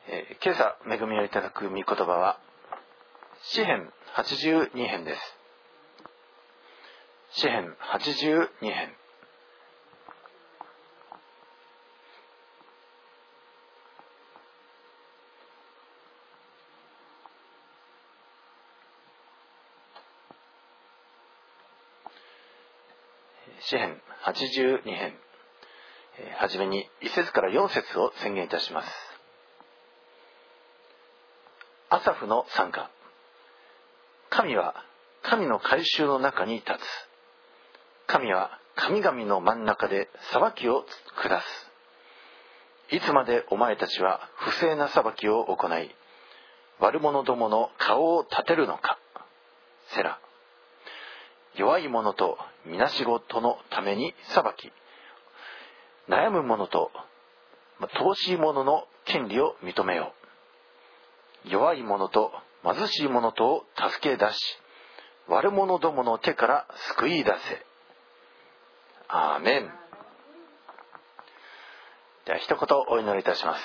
今朝恵みをいただく御言葉は詩編82編です。詩編82編。詩編82編、はじめに1節から4節を宣言いたします。アサフの賛歌。神は神の改宗の中に立つ。神は神々の真ん中で裁きを下す。いつまでお前たちは不正な裁きを行い、悪者どもの顔を立てるのか。セラ。弱い者とみなしごとのために裁き、悩む者と乏しい者の権利を認めよう。弱い者と貧しい者とを助け出し、悪者どもの手から救い出せ。アーメン。では一言お祈りいたします。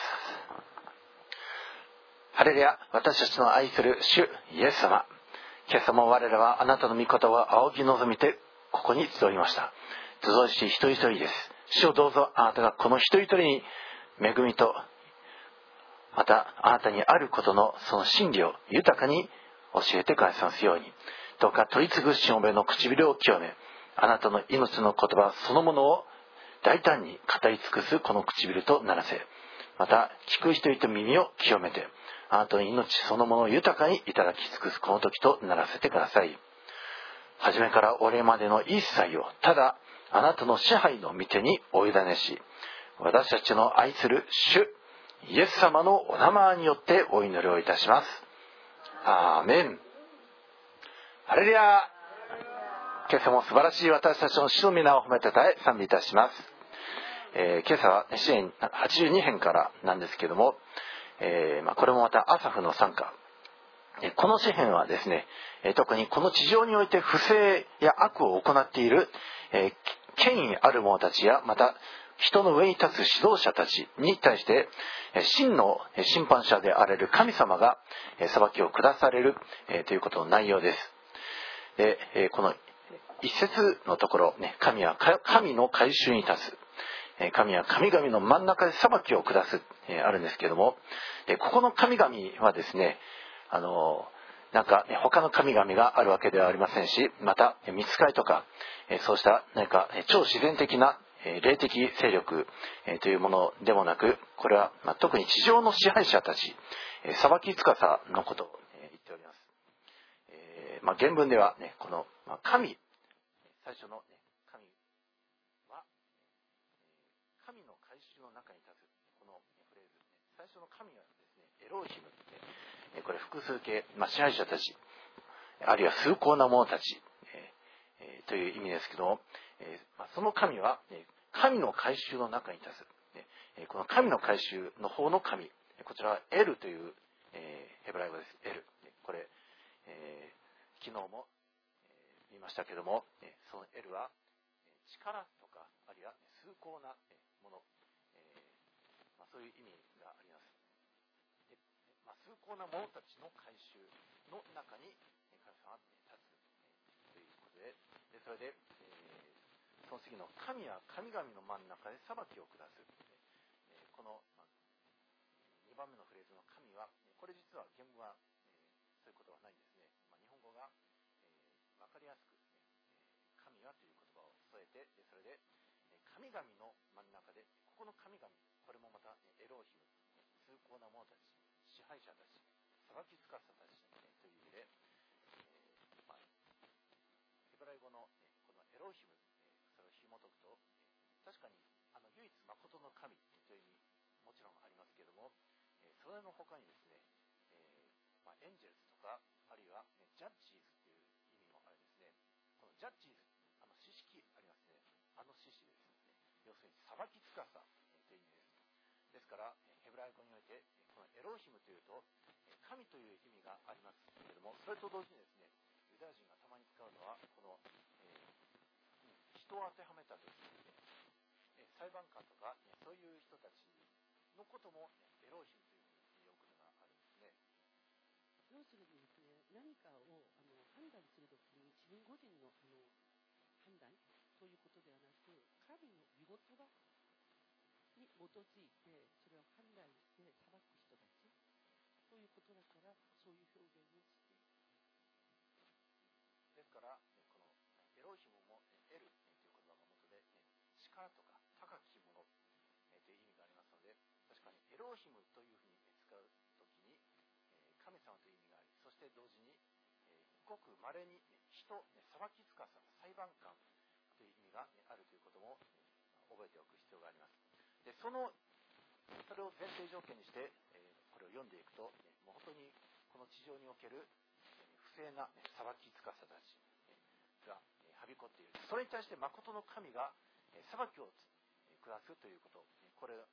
ハレルヤ。私たちの愛する主イエス様、今朝も我らはあなたの御言葉を仰ぎ望みてここに集いました。集いし一人一人です。主をどうぞあなたがこの一人一人に恵みと、またあなたにあることのその真理を豊かに教えてくださいますように。どうか取り次ぐしもべの唇を清め、あなたの命の言葉そのものを大胆に語り尽くすこの唇とならせ、また聞く人々耳を清めて、あなたの命そのものを豊かにいただき尽くすこの時とならせてください。初めから俺までの一切をただあなたの支配の御手にお委ねし、私たちの愛する主イエス様のお名前によってお祈りをいたします。アーメン。ハレルヤ。今朝も素晴らしい私たちの主の皆を褒めたたえ賛美いたします。今朝は詩編82編からなんですけども、これもまたアサフの賛歌。この詩編はですね、特にこの地上において不正や悪を行っている、権威ある者たちや、また人の上に立つ指導者たちに対して真の審判者であられる神様が裁きを下されるということの内容です。で、この一節のところ、神は神の改宗に立つ、神は神々の真ん中で裁きを下す、あるんですけども、ここの神々はですね、なんか他の神々があるわけではありませんし、また御使いとかそうした何か超自然的な霊的勢力というものでもなく、これは特に地上の支配者たち、裁き司のことを言っております。原文ではこの神、最初の神は神の改宗の中に立つ、このフレーズ、最初の神はですね、エローヒム、これ複数形、支配者たち、あるいは崇高な者たち、という意味ですけども、その神は神の改宗の中に立つ。この神の改宗の方の神、こちらはエルという、ヘブライ語です。エル。これ、昨日も言いましたけども、そのエルは力とか、あるいは崇高なもの、そういう意味があります。崇高な者たちの改宗の中に神様は立つということで、それで、その次の神は神々の真ん中で裁きを下す、この2番目のフレーズの神は、これ実は原文はそういうことはないんですね。日本語が分かりやすく神はという言葉を添えて、それで神々の真ん中で、ここの神々、これもまたエローヒム、崇高な者たち、支配者たち、裁き司たちという意味で、ヘブライ語のこのエローヒム、それを紐解くと、確かに唯一誠の神という意味もちろんありますけれども、それの他にですね、エンジェルズとか、あるいは、ジャッジーズという意味もあるんですね。このジャッジーズ、詩式ありますね。詩詩ですね。要するに裁き司という意味です。ですから、ヘブライ語において、このエローヒムというと、神という意味がありますけれども、それと同時にですね、ユダヤ人がたまに使うのは、この、人を当てはめたときに、裁判官とか、そういう人たちのことも、エローヒムというふうによく要するにですね、何かを判断するときに自分個人の判断ということではなく、神の御言葉に基づいてそれを判断して裁く人たちということだから、そういう表現をしている。 ですから、このエロヒムもエルという言葉が元で、力とか高きものという意味がありますので、確かにエロヒムというふうに使うときに神様という意味があり、そして同時にごく稀に人、裁き司、裁判官という意味があるということも覚えておく必要があります。でそれを前提条件にしてこれを読んでいくと、もう本当にこの地上における不正な裁き司たちがはびこっている。それに対して誠の神が裁きを下すということ、これ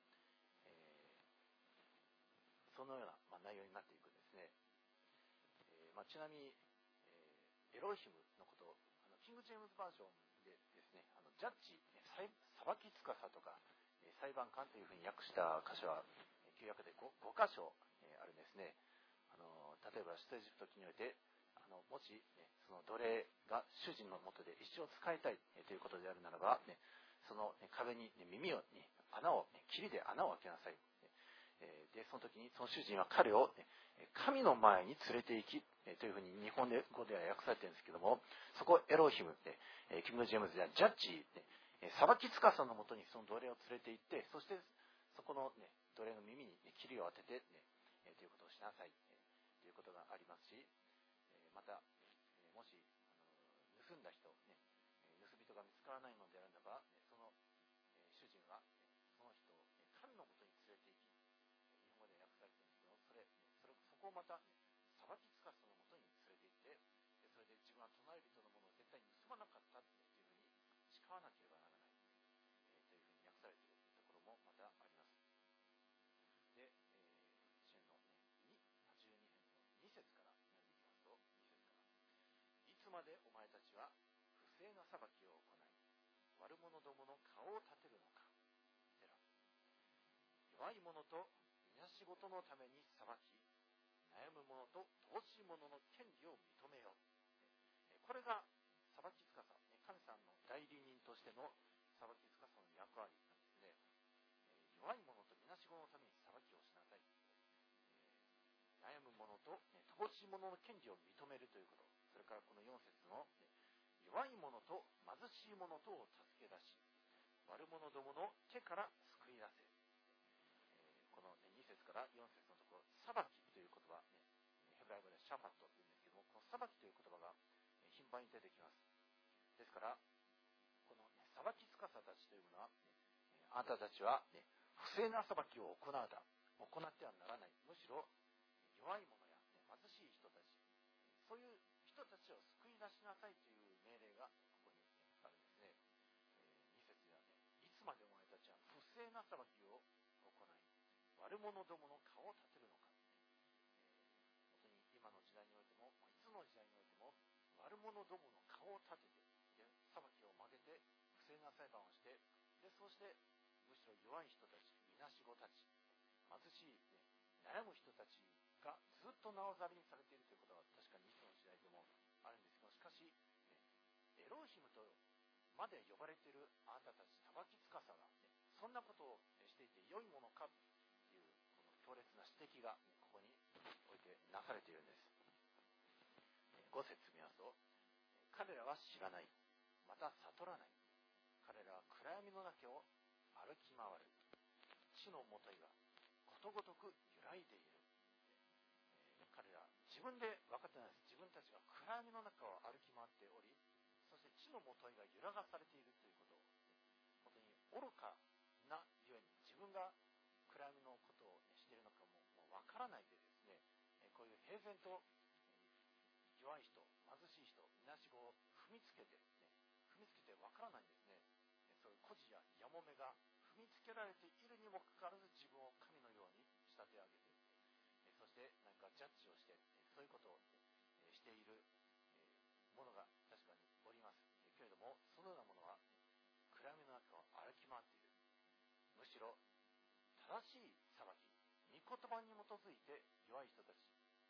そのような内容になっていくんですね。ちなみにエロヒムのことをキング・ジェームズ・バージョンでですね、ジャッジ、裁き司とか裁判官というふうに訳した箇所は旧約で 5箇所あるんですね。例えば出エジプト記においてもし、その奴隷が主人のもとで一生使いたいということであるならば、その壁に耳を霧で穴を開けなさい。でその時にその主人は彼を神の前に連れて行きというふうに日本語では訳されているんですけども、そこをエロヒムってキング・ジェームズではジャッジ裁き司のもとにその奴隷を連れて行って、そしてそこの、奴隷の耳に霧を当てて、ということをしなさいということがありますし、またもし盗んだ人、盗人が見つからないのであれば、その主人はその人を神のもとに連れて行き、日本語で訳されているんですけど、そこをまた裁き司のもとに連れて行って、それで自分は隣人のものを絶対に盗まなかったというふうに誓わなければならない、というふうに訳されているところもまたあります。で、詩篇の82編の2節から読んでいきますと、2節からいつまでお前たちは不正な裁きを行い、悪者どもの顔を立てるのか。弱い者とみなしごとのために裁き、悩む者と投資者の権利を認めよう。これが裁き司、神様の代理人としての裁き司の役割なんですね。弱い者とみなしごのために裁きをしなさい。悩む者と投資者の権利を認めるということ。それからこの4節の弱い者と貧しい者とを助け出し、悪者どもの手から救い出せ。この2節から4節のところ、裁きという言葉、ヘブライ語でシャファットというんですけども、この裁きという言葉が頻繁に出てきます。ですから、この裁き司たちというものは、あなたたちは、不正な裁きを行ってはならない。むしろ弱い者や、貧しい人たち、そういう人たちを救い出しなさいという命令がここにあるんですね。2節では、いつまでお前たちは不正な裁きを行い、悪者どもの顔を立てるのか。本当に今の時代においても、いつの時代においても、悪者どもの顔を立てて、裁きを曲げて、不正な裁判をして、そうしてむしろ弱い人たち、みなしごたち、貧しい、悩む人たちがずっとなおざりにされているということは確かにいつの時代でもあるんですけど、しかしエロヒムとまで呼ばれているあなたたち裁き司が、そんなことをしていて良いものかというこの強烈な指摘がここにおいてなされているんです。5節見ますと、彼らは知らない、また悟らない。彼らは暗闇の中を歩き回る。地のもといはことごとく揺らいでいる。彼らは自分で分かってないです。自分たちが暗闇の中を歩き回っており、そして地のもといが揺らがされているということを、本当に愚かなゆえに自分が暗闇のことをしているのかも分からないでですね、こういう平然と弱い人、貧しい人、みなしごを踏みつけて分からないんですね。そういう孤児ややもめが踏みつけられているにもかかわらず、自分を神のように仕立て上げて、そして何かジャッジをして、そういうことをしているものが確かにおりますけれども、そのようなものは暗闇の中を歩き回っている。むしろ正しい裁き、御言葉に基づいて弱い人たち、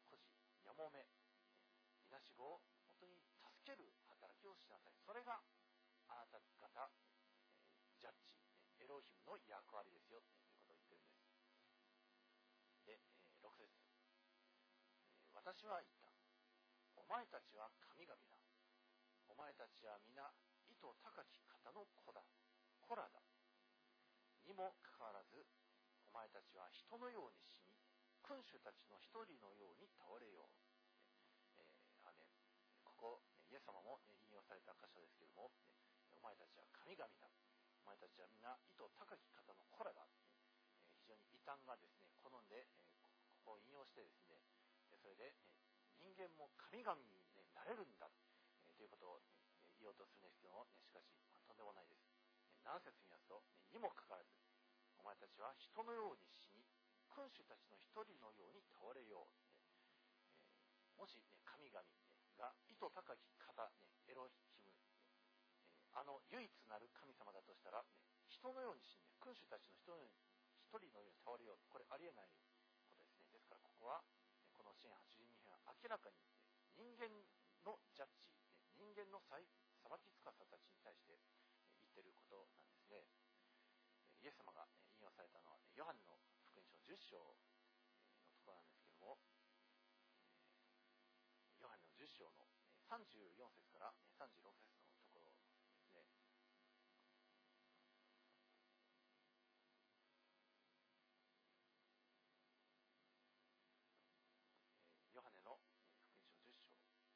孤児、やもめ、みなしごを本当に助ける働きをしなさい。それがあなた方、ジャッジ、エロヒムの役割ですよということを言ってるんです。で、6節、私は言った。お前たちは神々だ。お前たちは皆意図高き方の子だ。子らだ。にもかかわらず、お前たちは人のように死に、君主たちの一人のように倒れよう。アーメン。ここ、イエス様も引用された箇所ですけれども、お前たちは神々だ。お前たちは皆意図高き方の子らだ。非常に異端がですね、好んで、ここを引用してですね、それで、人間も神々になれるんだ、ということを言おうとするんですけども、しかし、とんでもないです。7節見ますと、にもかかわらず、お前たちは人のように死に、君主たちの一人のように倒れよう。もし、神々が意図高き方、エロヒム、唯一なる神様だとしたら、人のように死んで、君主たちの一人のように倒れよう。これありえないことですね。ですから、ここは、この詩篇82編は明らかに人間のジャッジ、人間の裁きつかさたちに対して言っていることなんですね。イエス様が引用されたのはヨハネの福音書10章のところなんですけども、ヨハネの10章の34節から36節のところですね。ヨハネの福音書10章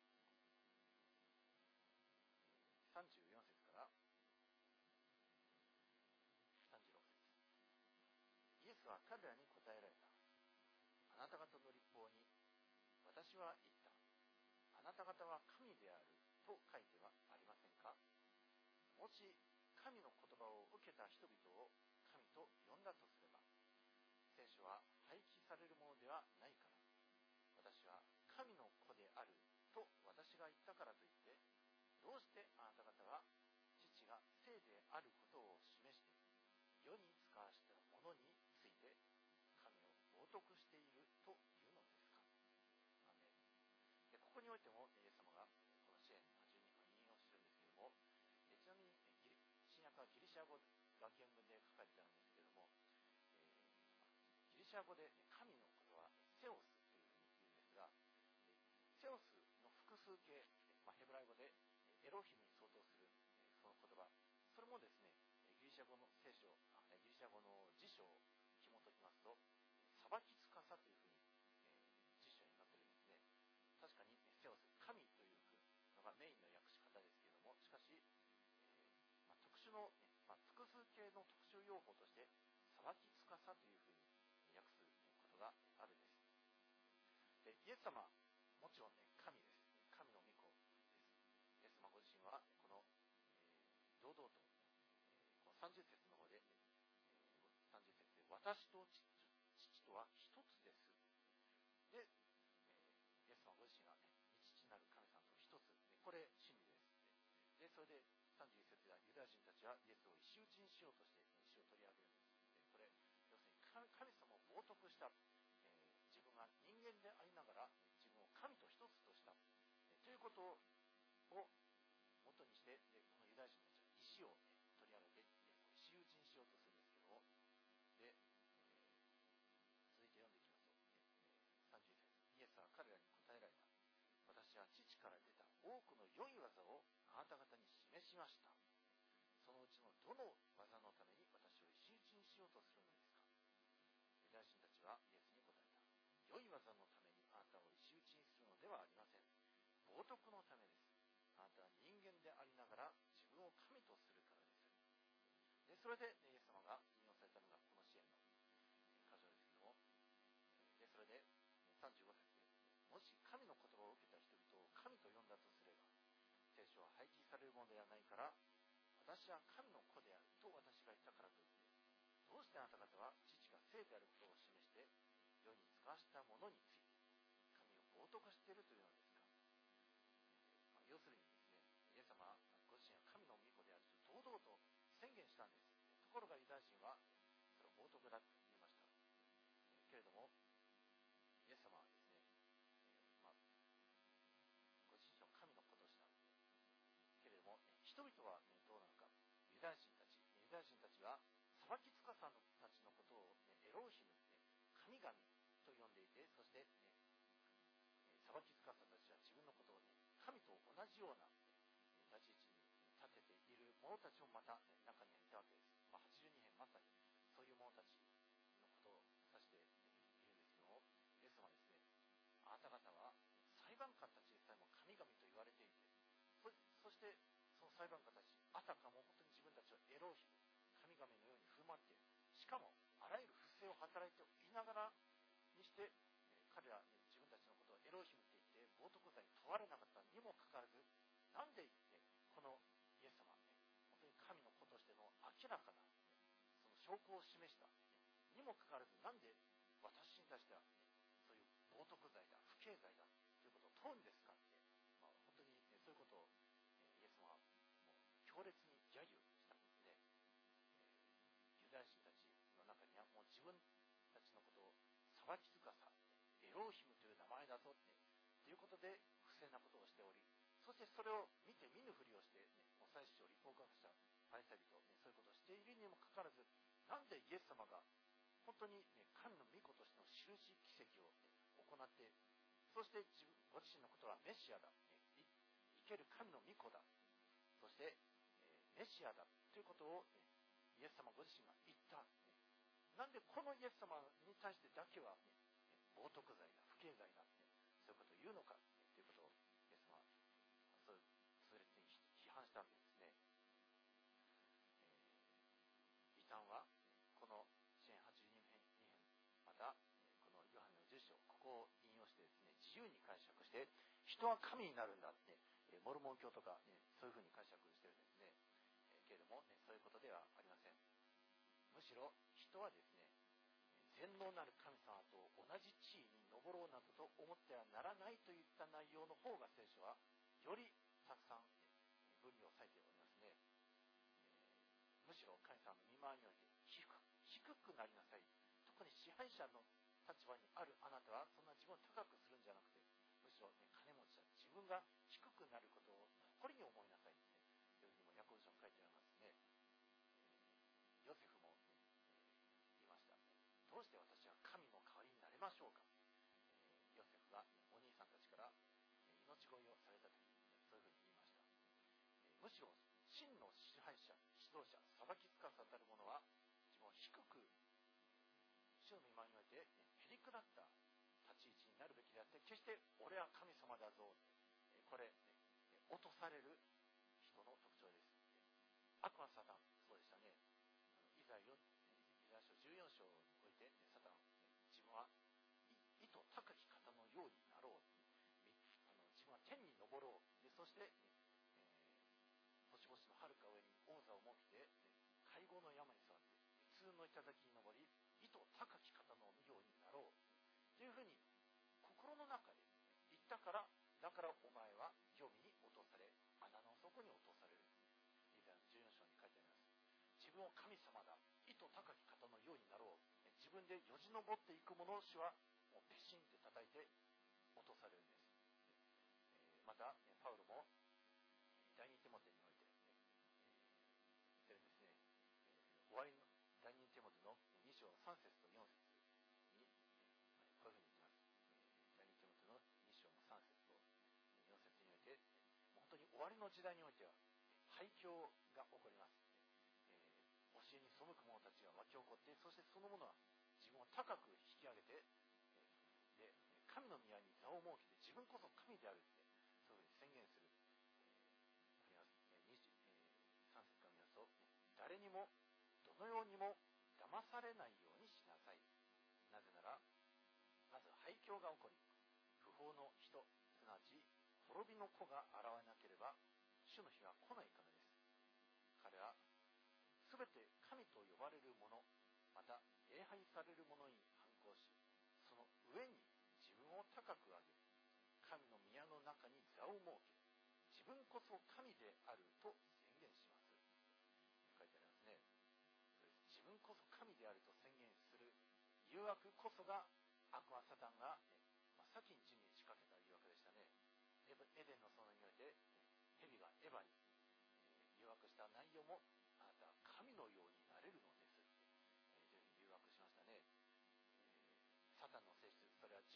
34節から36節。イエスは彼らに答えられた。あなた方の立法に私は言った。あなた方は神であると書いてはありませんか。もし神の言葉を受けた人々を神と呼んだとすれば、聖書は廃棄されるものではないから、私は神の子であると私が言ったからといって、どうしてあなた方は父が聖であることを示して世に使わしたものについて神を冒涜しているというのですか。アーメン。で、ここにおいてもイエス様がこの詩篇82を引用するんですけれども、ちなみに新約はギリシャ語が原文で書かれてあるんですけれども、ギリシャ語で神のことはセオスというふうに言うんですが、セオスの複数形、ヘブライ語でエロヒムに相当するその言葉、それもですね、ギリシャ語の聖書、ギリシャ語の辞書を紐解きますと、裁きつかさというふうに、辞書になっているんですね。確かにセオス、神というのがメインの訳し方ですけれども、しかし、特殊の、複数形の特殊用法として裁きつかさというふうに訳すことがあるんです。で、イエス様、もちろんね、神です。神の御子です。イエス様ご自身はこの、堂々と、この30節の方で、30節で私と父とは一つです。で、イエス様ご自身が、父なる神様と一つ、これ真理です。で、それで31節ではユダヤ人たちはイエスを石打ちにしようとして石を取り上げるんです。これ、要するに神様を冒涜した、自分が人間でありながら自分を神と一つとした、ということを元にして、このユダヤ人たちは石を、取り上げて石打ちにしようとするんですけども、で、続いて読んでいきますと、31節、イエスは彼らに答えられた。私は父から出た多くの良い技をあなた方に示しました。そのうちのどの技のために私を石打ちにしようとするのですか。ユダヤ人たちはイエスに答えた。良い技のためにあなたを石打ちにするのではありません。冒涜のためです。あなたは人間でありながら自分を神とするからです。で、それでイエス様が引用されたのがこの詩篇の箇所ですけども、で、それで35節で、もし神の言葉を受けた人々を神と呼んだとすれば、聖書は廃棄されるものではないから、私は神の子であると私が言ったからといって、どうしてあなた方は父が聖であることを示して世に使わしたものについて神を冒涜しているというのですか。要するにですね、イエス様ご自身は神の御子であると堂々と宣言したんです。ところがユダヤ人はそれを冒涜だと言いました。けれどもイエス様はですね、 そして、裁き司たちは自分のことを、神と同じような立ち位置に立てている者たちもまた、中にはいたわけです。82編まさにそういう者たちのことを指しているんですけども、イエス様はですね、あなた方は裁判官たちでさえも神々と言われていて、そしてその裁判官たち、あたかも本当に自分たちをエロヒム、神々のように振る舞っている。しかもあらゆる不正を働いていながらにして、彼ら、自分たちのことをエロヒムって言って冒涜罪に問われなかったにもかかわらず、なんで、このイエス様は本当に神の子としての明らかなその証拠を示したにもかかわらず、なんで私に対してはそういう冒涜罪だ、不敬罪だということを問うんですかって、本当に、そういうことを、イエス様はもう強烈に揶揄したんですね。ユダヤ人たちの中にはもう自分たちのことを裁き司、エローヒムという名前だぞってということで不正なことをしており、そしてそれを見て見ぬふりをして、お祭司長、立法学者、パリサイ人、そういうことをしているにもかかわらず、なんでイエス様が本当に、神の御子としての印奇跡を、行って、そしてご自身のことはメシアだ、生ける神の御子だ、そして、メシアだということを、イエス様ご自身が言った。なんでこのイエス様に対してだけは、冒涜罪だ、不敬罪だ、そういうことを言うのかということをイエス様はそう痛烈に批判したわけですね。異端はこの詩編82編、またこのヨハネの10章、ここを引用してですね、自由に解釈して人は神になるんだって、モルモン教とか、そういうふうに解釈してるんですね。けれども、そういうことではありません。むしろ人はですね、全能なる神様と同じ地位に上ろうなどと思ってはならないといった内容の方が聖書はよりたくさん分離を割いておりますね。むしろ神様の見回りにおいて低くなりなさい。特に支配者の立場にあるあなたはそんな自分を高くするんじゃなくて、むしろ、金持ちは自分が低くなることを誇りに思いなさいって、というふうにもヤコブ書に書いてありますね。ヨセフも、言いました。どうして私は神の代わりになれましょうか。ヨセフがお兄さんたちから命乞いをされたときに、そういうふうに言いました。むしろ真の支配者、指導者、裁き司たる者は自分を低く主の御前において、へりくだった立ち位置になるべきであって、決して俺は神様だぞ、これ、落とされる人の特徴です。悪魔サタン、そうでしたね。イザヤ書14章において、サタン、自分は意図高き方のようになろう、自分は天に昇ろう、そして、星々のはるか上に王座を設けて、会合の山に座って普通の頂に登り、意図高き方のようになろうというふうに心の中で言ったから、だからお前は黄泉に落とされ、穴の底に落とされる。イザヤの14章に書いてあります。自分を神様だ、意図高き方のようになろう、自分でよじ登っていく者の主はもうペシンって叩いて落とされるんです。またパウロも第二テモテにおいて、ですね、終わりの第二テモテの2章3節と4節にこういうふうに言っています。第二テモテの2章の3節と4節において、本当に終わりの時代においては廃墟が起こります。教えに背く者たちが湧き起こって、そしてその者は自分を高く引き上げて、で神の宮に座を設けて自分こそ神であるって、そういうふうに宣言する。3節から見ますと、誰にもどのようにも騙されないようにしなさい。なぜなら、まず廃墟が起こり、不法の人、すなわち滅びの子が現れなければ主の日は来ないからです。彼はすべて神と呼ばれる者、また礼拝される者に反抗し、その上に自分を高く上げ、神の宮の中に座を設け、自分こそ神であると宣言します。書いてありますね。自分こそ神であると宣言する誘惑こそが悪魔サタンが、先に人に仕掛けた誘惑でしたね。エデンの園において蛇がエヴァに誘惑した内容も、あなたは神のようになれるのですというふうに誘惑しましたね。サタンの性質、それは自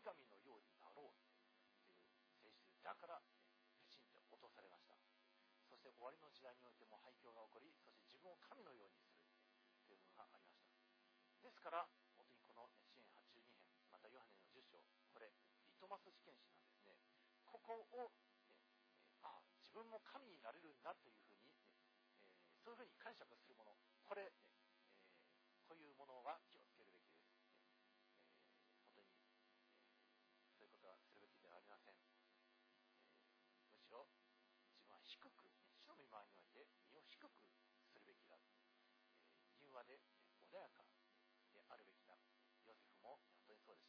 神のようになろうという性質だから、きちんと落とされました。そして終わりの時代においても廃墟が起こり、そして自分を神のようにするというものがありました。ですから本当にこの詩編82編、またヨハネの10章、これリトマス試験紙なんですね。ここを、自分も神になれるんだというふうに、そういうふうに解釈するもの、これ、こういうものは気をつけるべきです。本当に、そういうことはするべきではありません。むしろ自分は低く、主の御前において身を低くするべきだ。柔和で穏やかであるべきだ。ヨセフも本当にそうでした。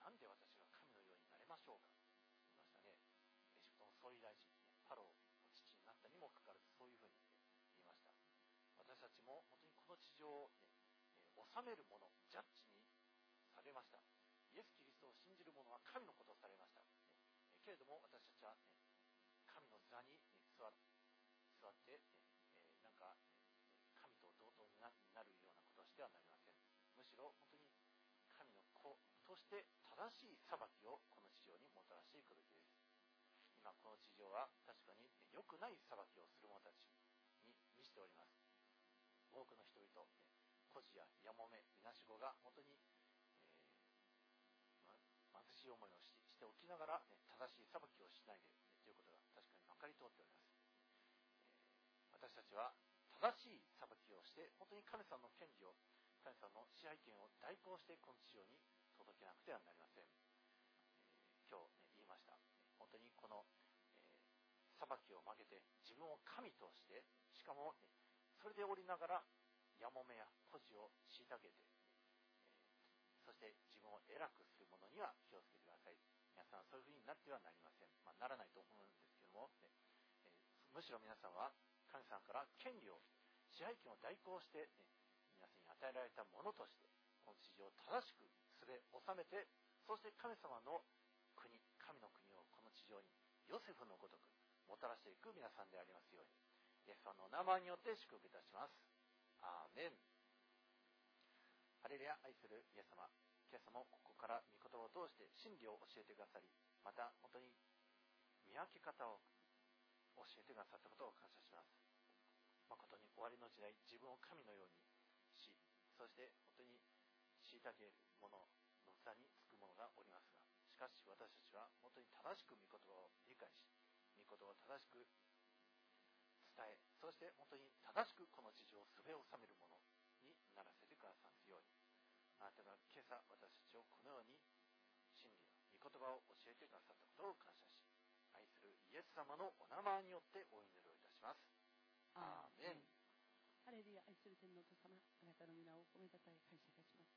なんで私が神のようになれましょうかと言いましたね。エジプトの総理大臣、パローの父になったにもかかわらず、そういうふうに言いました。私たちも本当にこの地上を、治めるもの、ジャッジにされました。イエス・キリストを信じる者は神のことをされました。けれども私たちは、神の座に座って、なんか神と同等になるようなことをしてはなりません。むしろ本当に神の子として正しい裁きをこの地上にもたらしていくべきです。今この地上は確かに良くない裁きをする者たちに満ちております。多くの人々、孤児ややもめ、みなしごが本当に、貧しい思いをしておきながら、正しい裁きをしないで、ということが確かにまかり通っております。私たちは正しい裁きをして本当に神様の権利を、神様の支配権を代行してこの地上に届けなくてはなりません。今日、言いました。本当にこの、裁きを曲げて自分を神として、しかも、それでおりながらやもめや孤児を虐げて、そして自分を偉くする者には気をつけてください。皆さんそういうふうになってはなりません。ならないと思うんですけども、むしろ皆さんは神様から権利を、支配権を代行して、皆さんに与えられたものとしてこの地上を正しくすべ収めて、そして神様の国、神の国をこの地上にヨセフのごとくもたらしていく皆さんでありますように、イエス様のお名前によって祝福いたします。アーメン。ハレルヤ。愛するイエス様、今朝もここから御言葉を通して真理を教えてくださり、また本当に見分け方を教えてくださったことを感謝します。誠に終わりの時代、自分を神のようにし、そして本当に虐げる者の座につく者がおりますが、しかし私たちは本当に正しく御言葉を理解し、御言葉を正しく伝え、そして本当に正しくこの地上をすべを収める者にならせてくださるように、あなたが今朝私たちをこのように真理の御言葉を教えてくださったことを感謝し、愛するイエス様のお名前によってお祈りをいたします。アーメン。 ハレルヤ。愛する天のお父様、あなたの皆を褒めたたえ感謝いたします。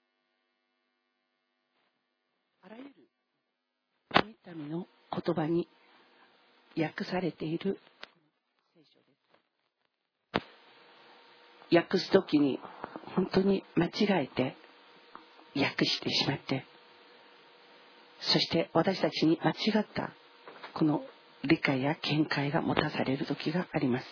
あらゆる神々の言葉に訳されている聖書です。訳すときに本当に間違えて訳してしまって、そして私たちに間違ったこの理解や見解が持たされる時があります。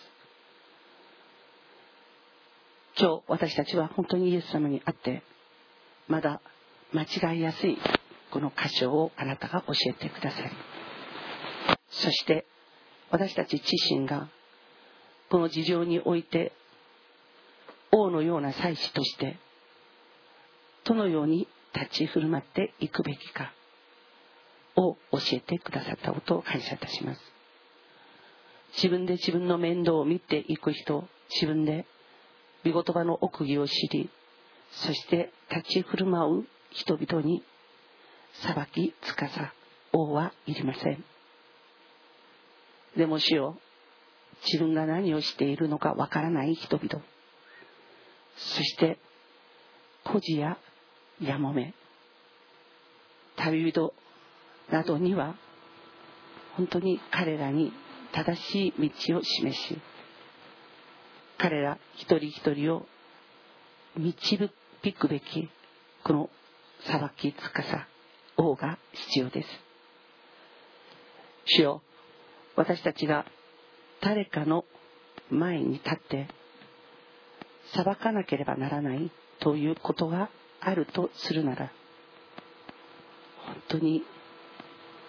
今日私たちは本当にイエス様に会ってまだ間違いやすいこの箇所をあなたが教えてくださり、そして私たち自身がこの事情において王のような祭司としてどのように立ち振る舞っていくべきかを教えてくださったことを感謝いたします。自分で自分の面倒を見ていく人、自分で御言葉の奥義を知り、そして立ち振る舞う人々に裁きつかさ王はいりません。でも主よ、自分が何をしているのかわからない人々、そして孤児ややもめ、旅人などには本当に彼らに正しい道を示し、彼ら一人一人を導くべきこの裁きつかさ王が必要です。主よ、私たちが誰かの前に立って裁かなければならないということがあるとするなら、本当に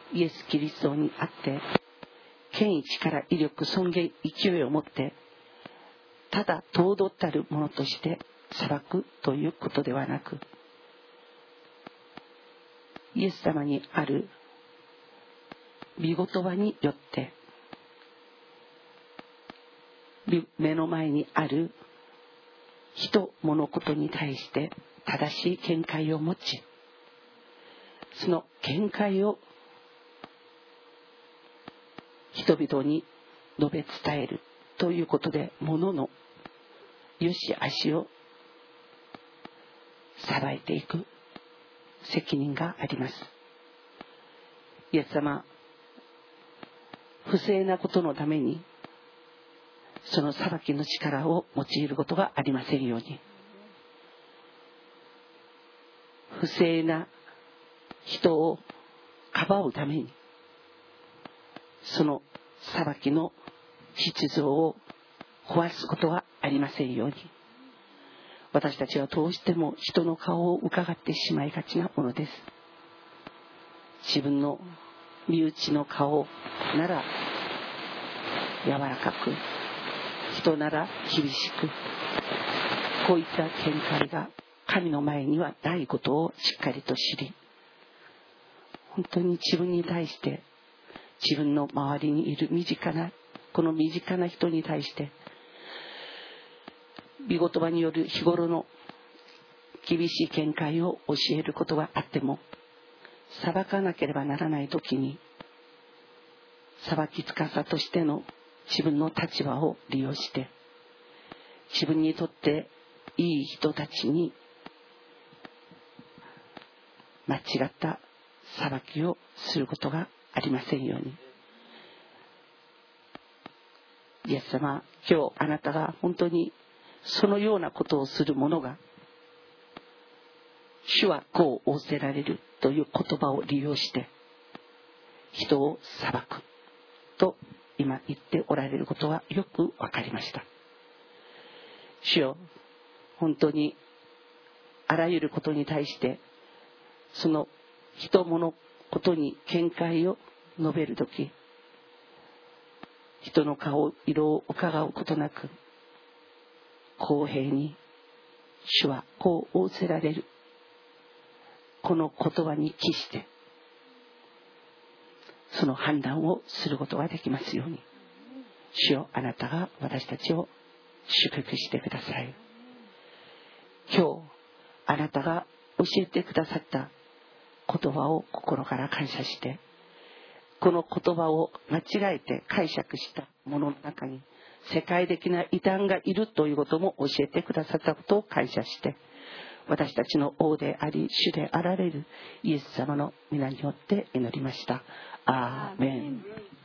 イエス・キリストにあって権威、力、威力、尊厳、勢いを持ってただ尊たるものとして裁くということではなく、イエス様にある御言葉によって目の前にある人物事に対して正しい見解を持ち、その見解を人々に述べ伝えるということで、物の良し悪しを裁いていく責任があります。イエス様、不正なことのためにその裁きの力を用いることがありませんように。不正な人をかばうためにその裁きの秩序を壊すことはありませんように。私たちはどうしても人の顔を伺ってしまいがちなものです。自分の身内の顔なら柔らかく、人なら厳しく、こういった見解が神の前にはないことをしっかりと知り、本当に自分に対して、自分の周りにいるこの身近な人に対して御言葉による日頃の厳しい見解を教えることはあっても、裁かなければならないときに裁き司としての自分の立場を利用して自分にとっていい人たちに間違った裁きをすることがありませんように。イエス様、今日あなたが本当にそのようなことをする者が、主はこう仰せられるという言葉を利用して人を裁くと今言っておられることはよくわかりました。主よ、本当にあらゆることに対してその人物ことに見解を述べるとき、人の顔色を伺うことなく公平に主はこう仰せられる、この言葉に帰してその判断をすることができますように。主よ、あなたが私たちを祝福してください。今日あなたが教えてくださった言葉を心から感謝して、この言葉を間違えて解釈した者の中に世界的な異端がいるということも教えてくださったことを感謝して、私たちの王であり主であられるイエス様の皆によって祈りました。アーメン。